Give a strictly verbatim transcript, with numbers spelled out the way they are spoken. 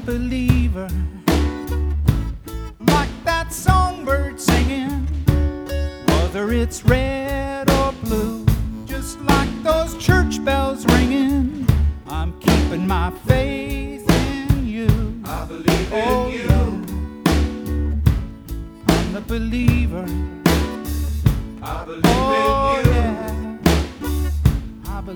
believer, like that songbird singing, whether it's red or blue, just like those church bells ringing. I'm keeping my faith in you. I believe in oh, you. I'm the believer. I believe in